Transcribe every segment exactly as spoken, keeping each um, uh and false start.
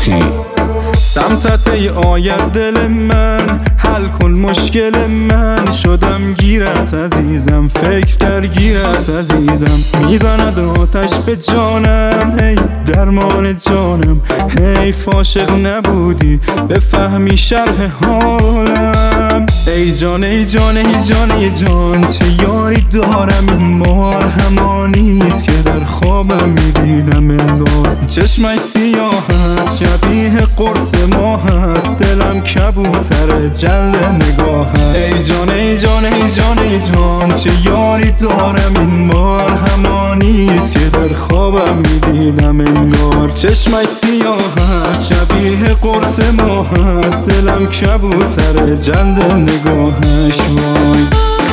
شیخی. سمتت ای آید دل من، حل کن مشکل من. شدم گیرت عزیزم، فکر درگیرت عزیزم. میزند آتش به جانم، هی درمان جانم. حیف عاشق نبودی بفهمی شرح حالم. ای جان ای جان ای جان ای جان، چه یاری دارم این مار همانیست که در خوابم میدیدم انگار. چشمش سیاه هست شبیه قرص ماه هست، دلم کبوتر جل نگاه هست. ای جان ای جان ای جان ای جان، چه یاری دارم این مار همانیست که در خوابم میدیدم انگار. چشمش سیاه هست شبیه قرص ماه هست، دلم کبوتر جل نگاهش. وای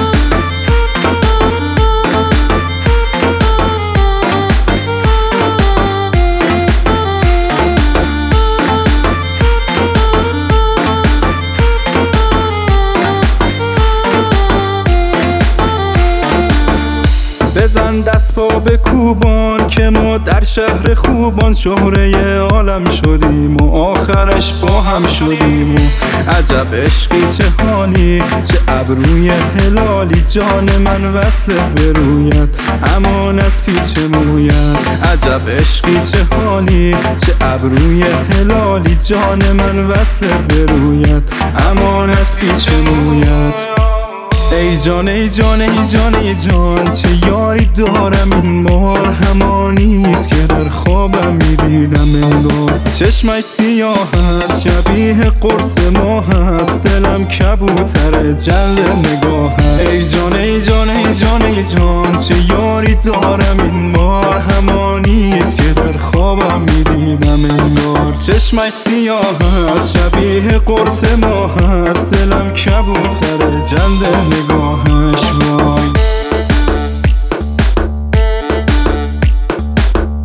بزن دست پا به کوبان که ما در شهر خوبان شهره عالم شدیم و آخرش با هم شدیم. و عجب عشقی چه حالی، چه ابروی هلالی. جان من وصله به رویت، امان از پیچ مویت. عجب عشقی چه حالی، چه ابروی هلالی. جان من وصله به رویت، امان از پیچ مویت. ای جان ای جان ای جان ای جان، چه یاری دارم این مار همانیست که در خوابم میدیدم انگار. چشمش سیاه هست شبیه قرص ماه هست، دلم کبوتر جل نگاه هست. ای جان ای جان ای جان ای جان، چه یاری دارم این مار همانیست که در خوابم میدیدم انگار. چشمش سیاه هست شبیه قرص ماه هست، دلم کبوتر جل نگاهش. وای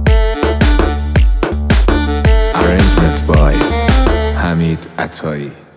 Arrangement by حمید عطایی.